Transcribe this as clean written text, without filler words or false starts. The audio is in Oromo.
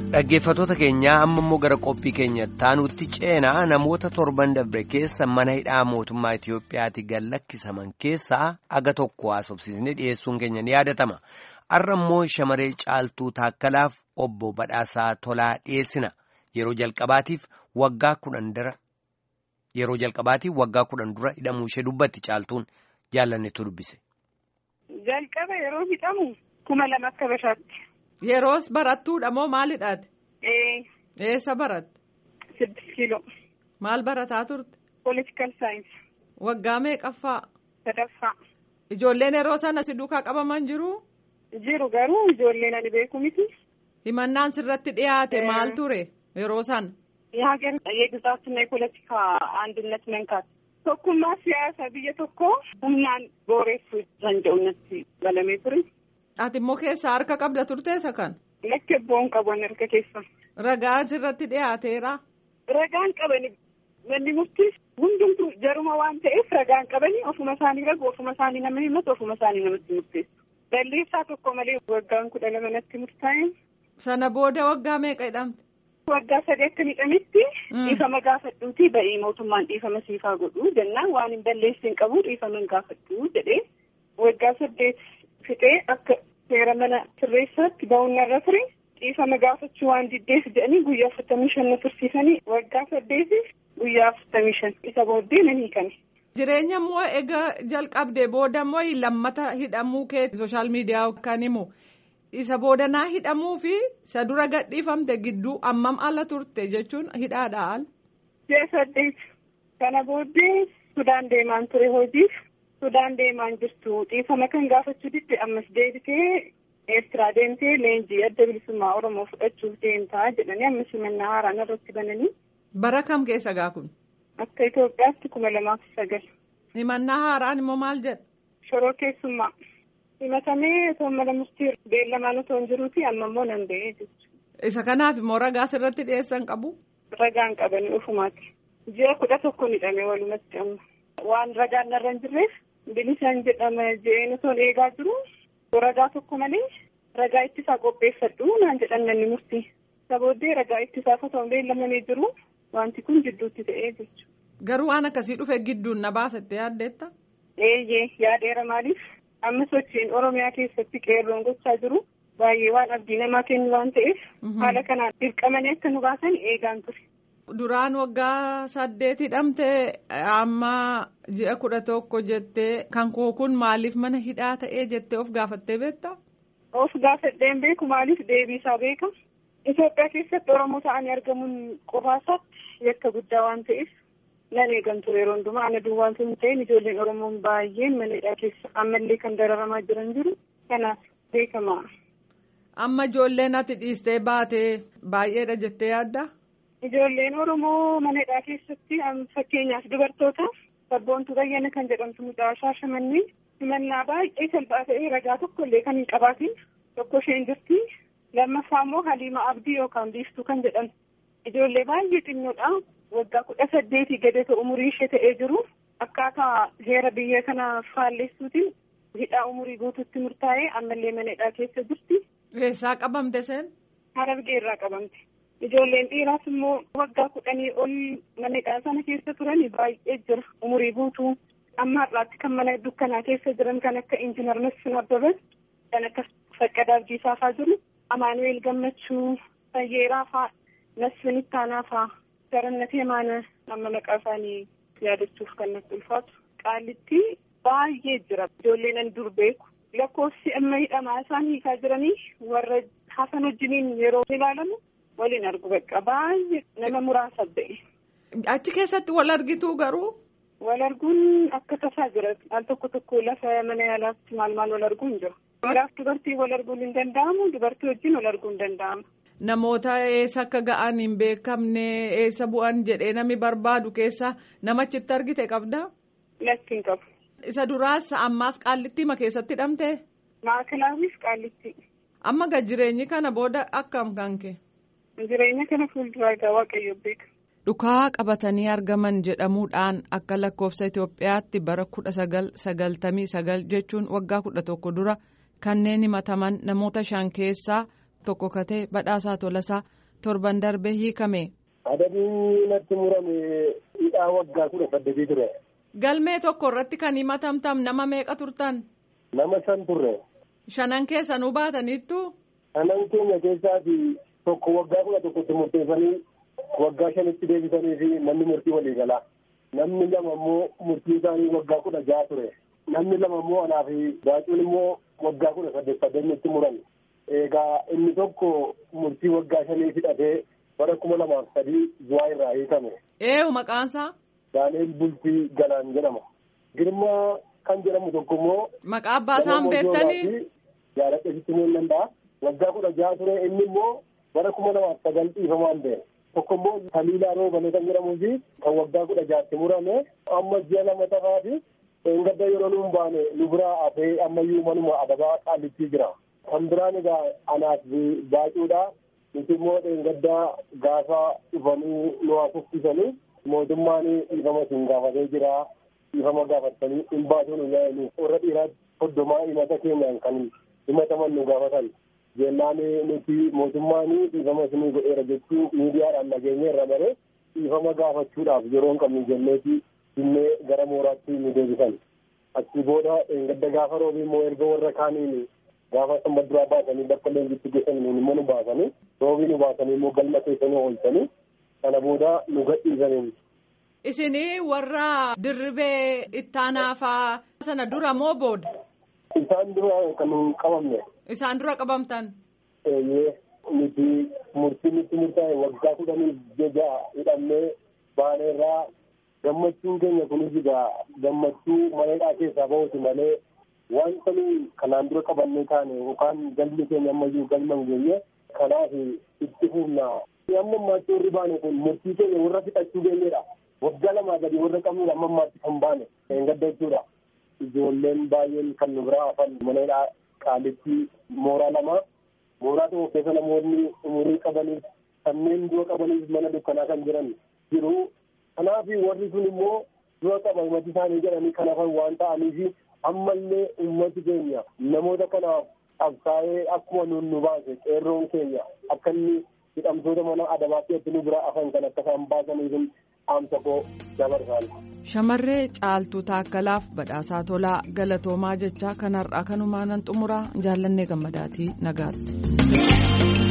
Dhaggeeffattoota keenyaa amma immoo gara qophii keenyatti aanutti ceenaa namoota torban darbe keessa mana hidhaa mootummaa Itiyoophiyaatti gallakkisaman keessaa aga tokko haasofsiisnee dhiyeessuun keenya ni yaadatama. Har'a immoo shamarree Caaltuu Taakkalaaf obbo Badhaasaa Tolaa dhiyeessina. Yeroo jalqabaatiif waggaa 10 dura hidhamuu ishee dubbatti Caaltuun jaallannetu dubbise. Jalqaba yeroo hidhamu 2000 akka bashaatti. Yeroos barattuudha moo maalidhaati? Eessa baratte? 6 kiiloo. Maal barataa turte? Political science. Waggaa meeqaffaa? 3ffaa. Ijoolleen yeroo sana si duukaa qabaman jiru? Jiru garuu ijoolleen ani beeku miti. Himannaan sirratti dhiyaate maal ture yeroo sana? የሀገር የግዛትና የፖለቲካ አንድነት መንካት tokkummaa siyaasa biyya tokko humnaan booreessuu danda'uutti galamee ture. Ati immoo keessa harka qabda turteessa kan? Lakkebboon qaban harka keessa. Ragaan sirratti dhiyaateera? Ragaan qabani manni murtii hundumtu jaruma waan ta'eef ragaan qabani ofuma isaanii ragu ofuma isaanii nama himatu ofuma isaanii namatti murteessu. Balleessaa tokko malee waggaan 12 natti murtaa'e. Sana booda waggaa meeqa hidhamte? Waggaa 8 hidhametti dhiifama gaafadhuuti ba'ii mootummaan dhiifama siifaa godhu jennaan waan hin balleessin qabu dhiifama gaafadhu jedhee waggaa 8 fixee akka seera mana sirreessaatti ba'uun irra ture dhiifama gaafachuu waan diddeef jedhanii guyyaa 45 tursiisanii waggaa 8 guyyaa 45 isa booddee nan hiikame. Jireenya immoo egaa jalqabdee booda immoo lammata hidhamuu kee sooshaal miidiyaa kan himu. Isa boodanaa hidhamuu fi isa dura gadhiifamte gidduu ammam ala turte jechuun hidhaadha al. 8 kana booddee Sudaan deemaan ture hojiif Sudaan deemaan jirtu dhiifama kan gaafachuu didde ammas deebitee Eertiraa deemtee leenjii adda bilisummaa Oromoo fudhachuuf deemtaa jedhanii ammas himannaa haaraan irratti bananii. Bara kam keessa gaa kun? Akka Itoophiyaatti 2009. Himannaa haaraan immoo maal jedha? Shoroo keessummaa. Himatamee osoo mana murtii beellamaan osoo hin jiruuti amma immoo nan ba'ee jechuudha. Isa kanaaf immoo ragaa sirratti dhiyeessan qabu? Ragaan qabanii ofumaati. Ji'a 11 hidhamee walumatti amma. Waan ragaan narra hin jirreef bilisaan jedhama je'een osoo eegaa jiru ragaa tokko malee ragaa ittisaa qopheeffadhu naan jedhan manni murtii. Isa booddee ragaa ittisaaf osoo beellamamee jiru wanti kun jidduutti ta'ee jechuudha. Garuu waan akkasii dhufe gidduun na baasatte yaaddeetta? Yaadeera maaliif? Amma sochiin Oromiyaa keessatti qeerroon gochaa jiru baay'ee waan abdii namaa kennu waan ta'eef haala kanaan dirqamanii akka nu baasan eegaan ture. Duraan waggaa 8 hidhamte amma ji'a 11 jettee kan koo kun maaliif mana hidhaa ta'ee jettee of gaafattee beektaa? Of gaafadheen beeku maaliif deebiisaa beeka. Itoophiyaa keessatti Oromoo ta'anii argamuun qofaasaatti yakka guddaa waan ta'eef. Nan eegan ture yeroo hundumaa ana duwwaan sun ta'een ijoolleen Oromoon baay'een mana hidhaa keessa ammallee kan dararamaa jiran jiru kanaaf beekamaa. Amma ijoolleen ati dhiistee baatee baay'eedha jettee yaaddaa? Ijoolleen Oromoo mana hidhaa keessatti fakkeenyaaf dubartoota sabboontuu bayyana kan jedhamtu mucaa Shaashamannii himannaa baay'ee salphaa ta'ee ragaa tokkollee kan hin qabaatin tokko isheen jirti lammaffaa immoo Haliima Abdii yookaan Biiftuu kan jedhamtu ijoollee baay'ee xinnoodha. Waggaa 18 gadi ta'u umurii ishee ta'ee jiru akkaataa heera biyya kana faalleessuutiin hidhaa umurii guutuutti murtaa'ee ammallee mana hidhaa keessa jirti. Eessaa qabamte seen? Harargee irraa qabamte. Ijoolleen dhiiraas immoo waggaa 10 ol mana hidhaa sana keessa turan baay'ee jira umurii guutuu amma har'aatti kan mana dukkanaa keessa jiran kan akka Injiinar Masfin Abbabas kan akka Faqqadaa Abdiisaa fa'aa jiru Amaanu'eel Gammachuu Fayyeeraa fa'aa Masfin Ittaanaa fa'aa. Garannatee maana amma maqaa isaanii yaadachuuf kan natti ulfaatu Qaalitti baay'ee jira ijoolleen an dur beeku lakkoofsi amma hidhamaa isaan hiikaa jiranii warra hafan wajjiniin yeroo ilaalamu waliin argu bakka baay'ee nama muraasa ba'e. Achi keessatti wal argituu garuu? Wal arguun akka tasaa jira al tokko lafa mana yaalaatti maal wal arguun jira. Dhiiraaf dubartii wal arguun hin danda'amu dubartii wajjin wal arguun hin danda'amu. Namoota eessa akka ga'an hin beekamne eessa bu'an jedhee namni barbaadu keessa namachitti argite qabdaa? Lakki hin qabu. Isa duraas ammaas Qaalitti ma keessatti hidhamte? Maakalaawwiif Qaalitti. Amma gaa jireenyi kana booda akkam kan kee? Jireenya kana fuulduraa egaa Waaqayyo beeka. Dhukaa qabatanii argaman jedhamuudhaan akka lakkoofsa Itoophiyaatti bara 1999 jechuun waggaa 11 dura kanneen himataman namoota 5 keessaa. Tokko katee Badhaasaa Tolasaa torban darbee hiikame. Adabni natti murame hidhaa waggaa 18 ture. Galmee tokko irratti kan himatamtan nama meeqa turtan? Nama 5 turre. 5 keessanuu baataniittu? 5 keenya keessaafi tokko waggaa 11tti murteessanii waggaa 5tti deebisanii fi namni murtii walii galaa. Namni 2 immoo murtii isaanii waggaa 16 ture. Namni 2 immoo anaa fi baacuun immoo waggaa 18 itti muran. Egaa inni tokko murtii waggaa 5 fidhatee bara 2003 Zuwaa irraa hiikame. Maqaansaa? Daaneel Bultii Galaan jedhama. Girmaa kan jedhamu tokko immoo maqaa abbaa isaan beektanii? Jaaladheesitti ni danda'a. Waggaa 16 ture inni immoo bara 2009 dhiifamaan ta'e. Tokko immoo Taliilaa Roobane kan jedhamuu fi kan waggaa 16tti murame amma ji'a 2 tafaa fi gadda yeroo nuun baane nu biraa hafee ammayyuu manuma adabaa qaalittii jira. Kan biraan egaa anaaf baacuudha. Nuti immoo gaddaa gaafa dhufanii nu haasofsiisanii mootummaan dhiifama isin gaafatee jira. Dhiifama gaafatanii hin baasuun ilaalu. Warra dhiiraa 30 himata keenyaan kan himataman nu gaafatan. Jennaan nuti mootummaan dhiifama isinii godheera jechuu miidiyaadhaan nageenya irra malee dhiifama gaafachuudhaaf yeroo hin qabnu jenneeti innee gara mooraatti nu deebisan. Achi booda gadda gaafa roobii immoo erga warra kaaniin gaafa sanba duraa baasanii bakka leenjitti geessan nuun immoo nu baasanii roobii nu baasanii immoo galma keessanii oolchanii kana booda nu gadhiisaniin. Isinii warra dirribee ittaanaafaa sana dura moo booda? Isaan dura kan hin qabamne. Isaan dura qabamtan? Nuti murtii nutti murtaa'e waggaa 16 hidhamnee baaneerraa gammachuun keenya kunis egaa gammachuu maneedhaa keessaa bahuuti malee wanta kanaan dura qabannee taane yookaan galmi keenya ammayyuu galma hin geenye kanaaf itti fufna. Amma ammaatti warri baane kun murtii keenya warra fixachuu geenyedha. Waggaa 2 gadi warra qabnuudha amma ammaatti kan baane hin gadda jechuudha. Ijoolleen baay'een kan nu biraa hafan maneedhaa qaalitti mooraa 2 mooraa tokko keessa namoonni umurii qabaniif kanneen dura qabaniif mana dukkanaa kan jiran jiru. Kanaaf warri sun immoo dura qaba himati isaanii jedhanii kan hafan waan ta'aniif ammallee uummati keenya namoota kanaaf qabsaa'ee akkuma nu baase qeerroon keenya akka inni hidhamtoota mana adabaatti nu biraa hafan kan akka isaan baasaniif dhaamsa koo dabarsan. Shamarree Caaltuu Taakkalaaf badhaasaa tolaa galatoomaa jechaa kanarraa kanumaan xumuraa jaallannee gammadaatii nagaatti.